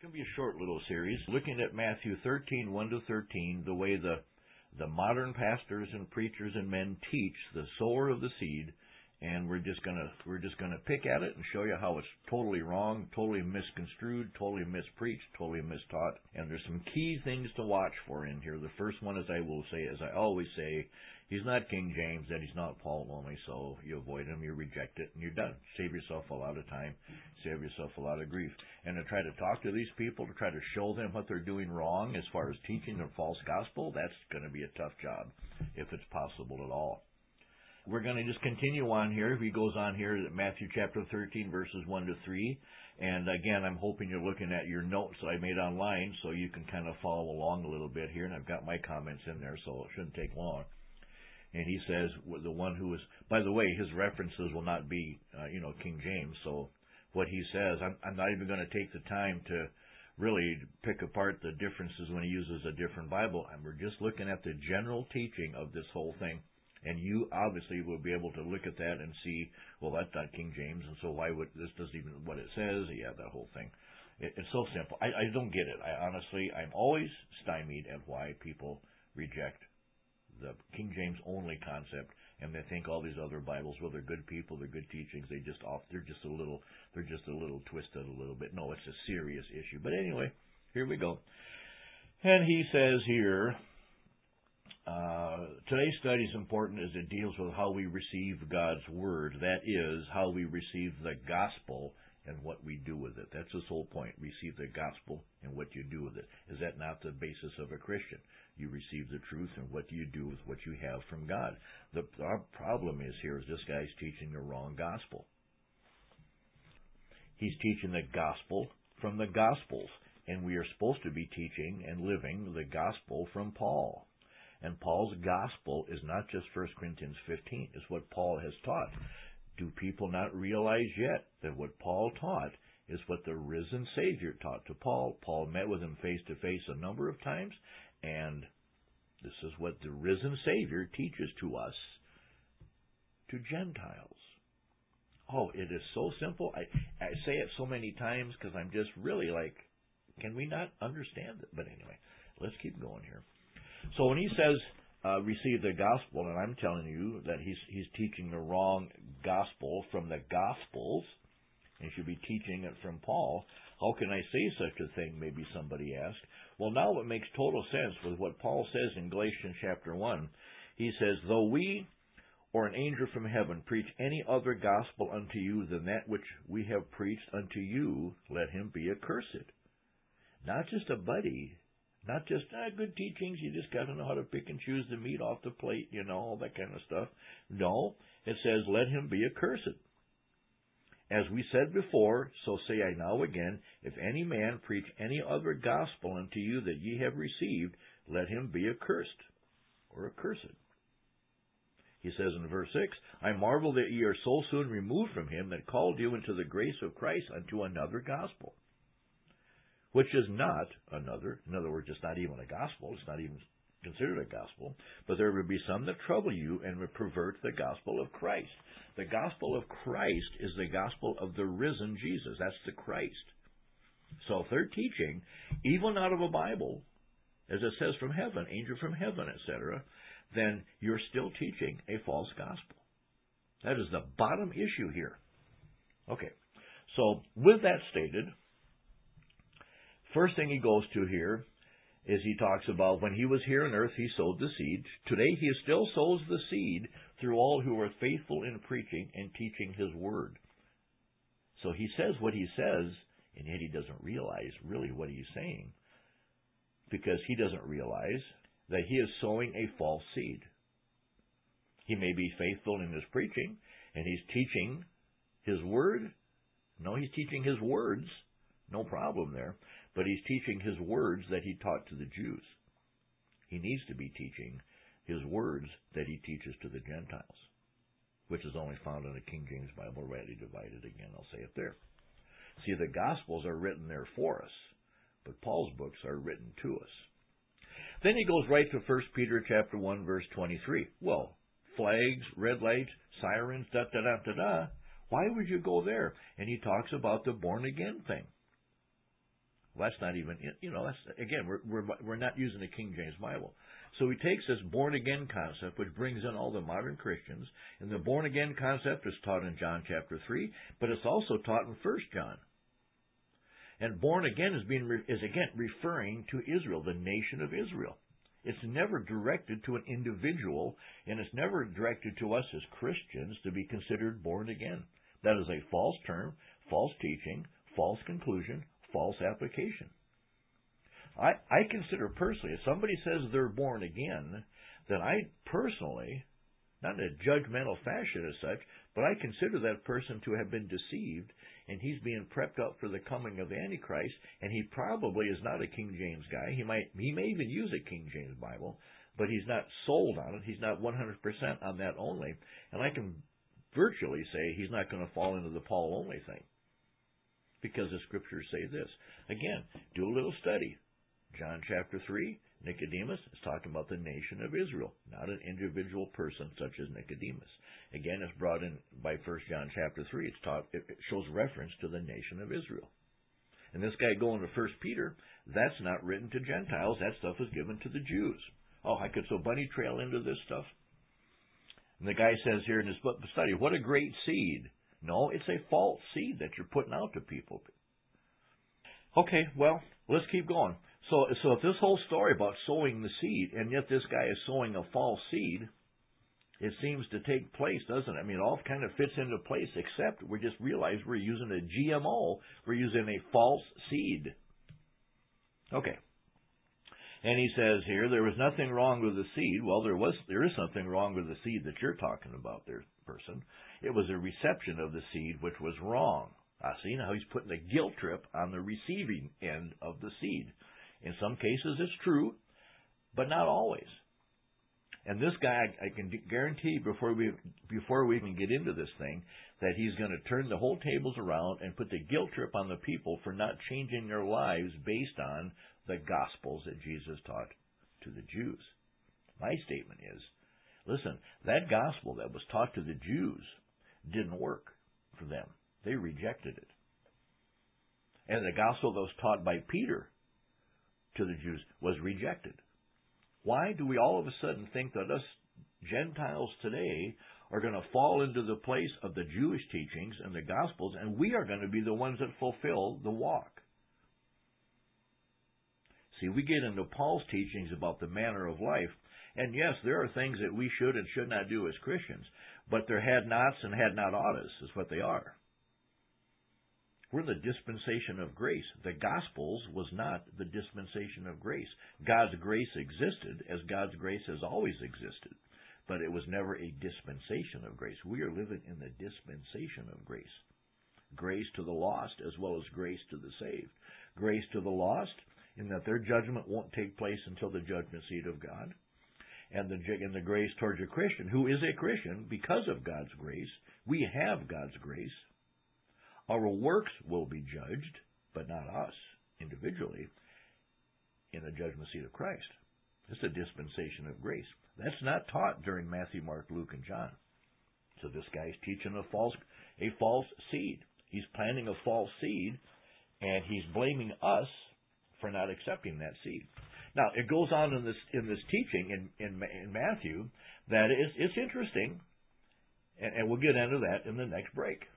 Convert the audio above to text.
going to be a short little series looking at Matthew 13, 1 to 13, the way the modern pastors and preachers and men teach the sower of the seed, and we're just gonna pick at it and show you how it's totally wrong, totally misconstrued, totally mispreached, totally mistaught. And there's some key things to watch for in here. The first one, as I always say, he's not King James, and he's not Paul Loney, so you avoid him, you reject it, and you're done. Save yourself a lot of time, save yourself a lot of grief. And to try to talk to these people, to try to show them what they're doing wrong as far as teaching their false gospel, that's going to be a tough job, if it's possible at all. We're going to just continue on here. He goes on here at Matthew chapter 13, verses 1 to 3. And again, I'm hoping you're looking at your notes that I made online so you can kind of follow along a little bit here. And I've got my comments in there, so it shouldn't take long. And he says, the one who is, by the way, his references will not be, King James. So what he says, I'm not even going to take the time to really pick apart the differences when he uses a different Bible. And we're just looking at the general teaching of this whole thing. And you obviously will be able to look at that and see, well, that's not King James, and so why would this doesn't even what it says? Yeah, that whole thing. It's so simple. I don't get it. I'm always stymied at why people reject the King James only concept, and they think all these other Bibles, well, they're good people, they're good teachings. They're just a little twisted a little bit. No, it's a serious issue. But anyway, here we go. And he says here. Today's study is important as it deals with how we receive God's Word. That is, how we receive the gospel and what we do with it. That's his whole point. Receive the gospel and what you do with it. Is that not the basis of a Christian? You receive the truth, and what do you do with what you have from God? Our problem is here is this guy's teaching the wrong gospel. He's teaching the gospel from the Gospels, and we are supposed to be teaching and living the gospel from Paul. And Paul's gospel is not just 1 Corinthians 15. It's what Paul has taught. Do people not realize yet that what Paul taught is what the risen Savior taught to Paul? Paul met with him face to face a number of times, and this is what the risen Savior teaches to us, to Gentiles. Oh, it is so simple. I say it so many times because I'm just really like, can we not understand it? But anyway, let's keep going here. So when he says receive the gospel, and I'm telling you that he's teaching the wrong gospel from the Gospels, and should be teaching it from Paul, how can I say such a thing, maybe somebody asked. Well, now it makes total sense with what Paul says in Galatians chapter 1. He says, though we or an angel from heaven preach any other gospel unto you than that which we have preached unto you, let him be accursed. Not just a buddy. Not just good teachings, you just got to know how to pick and choose the meat off the plate, all that kind of stuff. No, it says, let him be accursed. As we said before, so say I now again, if any man preach any other gospel unto you that ye have received, let him be accursed, or accursed. He says in verse 6, I marvel that ye are so soon removed from him that called you into the grace of Christ unto another gospel, which is not another. In other words, it's not even a gospel. It's not even considered a gospel. But there will be some that trouble you and will pervert the gospel of Christ. The gospel of Christ is the gospel of the risen Jesus. That's the Christ. So if they're teaching, even out of a Bible, as it says from heaven, angel from heaven, etc., then you're still teaching a false gospel. That is the bottom issue here. Okay, so with that stated, first thing he goes to here is he talks about when he was here on earth, he sowed the seed. Today he still sows the seed through all who are faithful in preaching and teaching his word. So he says what he says, and yet he doesn't realize really what he's saying, because he doesn't realize that he is sowing a false seed. He may be faithful in his preaching, and he's teaching his word. No, he's teaching his words. No problem there. But he's teaching his words that he taught to the Jews. He needs to be teaching his words that he teaches to the Gentiles, which is only found in the King James Bible, rightly divided. Again, I'll say it there. See, the Gospels are written there for us, but Paul's books are written to us. Then he goes right to 1 Peter chapter 1, verse 23. Well, flags, red lights, sirens, da-da-da-da-da. Why would you go there? And he talks about the born-again thing. Well, that's not even, that's, again, we're not using the King James Bible. So he takes this born-again concept, which brings in all the modern Christians, and the born-again concept is taught in John chapter 3, but it's also taught in 1 John. And born again is again referring to Israel, the nation of Israel. It's never directed to an individual, and it's never directed to us as Christians to be considered born again. That is a false term, false teaching, false conclusion, false application. I consider personally, if somebody says they're born again, then I personally, not in a judgmental fashion as such, but I consider that person to have been deceived, and he's being prepped up for the coming of the Antichrist, and he probably is not a King James guy. He may even use a King James Bible, but he's not sold on it. He's not 100% on that only. And I can virtually say he's not going to fall into the Paul only thing, because the Scriptures say this. Again, do a little study. John chapter 3, Nicodemus is talking about the nation of Israel, not an individual person such as Nicodemus. Again, it's brought in by 1 John chapter 3. It shows reference to the nation of Israel. And this guy going to 1 Peter, that's not written to Gentiles. That stuff is given to the Jews. Oh, I could so bunny trail into this stuff. And the guy says here in his book, study, what a great seed. No, it's a false seed that you're putting out to people. Okay, well, let's keep going. So if this whole story about sowing the seed, and yet this guy is sowing a false seed, it seems to take place, doesn't it? I mean, it all kind of fits into place, except we just realize we're using a GMO. We're using a false seed. Okay. And he says here, there was nothing wrong with the seed. Well, there is something wrong with the seed that you're talking about there, person. It was a reception of the seed which was wrong. See, now he's putting a guilt trip on the receiving end of the seed. In some cases, it's true, but not always. And this guy, I can guarantee before we even get into this thing, that he's going to turn the whole tables around and put the guilt trip on the people for not changing their lives based on the Gospels that Jesus taught to the Jews. My statement is, listen, that Gospel that was taught to the Jews didn't work for them. They rejected it. And the Gospel that was taught by Peter to the Jews was rejected. Why do we all of a sudden think that us Gentiles today are going to fall into the place of the Jewish teachings and the Gospels, and we are going to be the ones that fulfill the walk? See, we get into Paul's teachings about the manner of life, and yes, there are things that we should and should not do as Christians, but they're had-nots and had-not-oughtas is what they are. We're in the dispensation of grace. The Gospels was not the dispensation of grace. God's grace existed as God's grace has always existed, but it was never a dispensation of grace. We are living in the dispensation of grace. Grace to the lost as well as grace to the saved. Grace to the lost in that their judgment won't take place until the judgment seat of God. And the grace towards a Christian who is a Christian because of God's grace. We have God's grace. Our works will be judged, but not us individually, in the judgment seat of Christ. It's a dispensation of grace. That's not taught during Matthew, Mark, Luke, and John. So this guy's teaching a false seed. He's planting a false seed, and he's blaming us for not accepting that seed. Now, it goes on in this teaching in Matthew that it's interesting, and we'll get into that in the next break.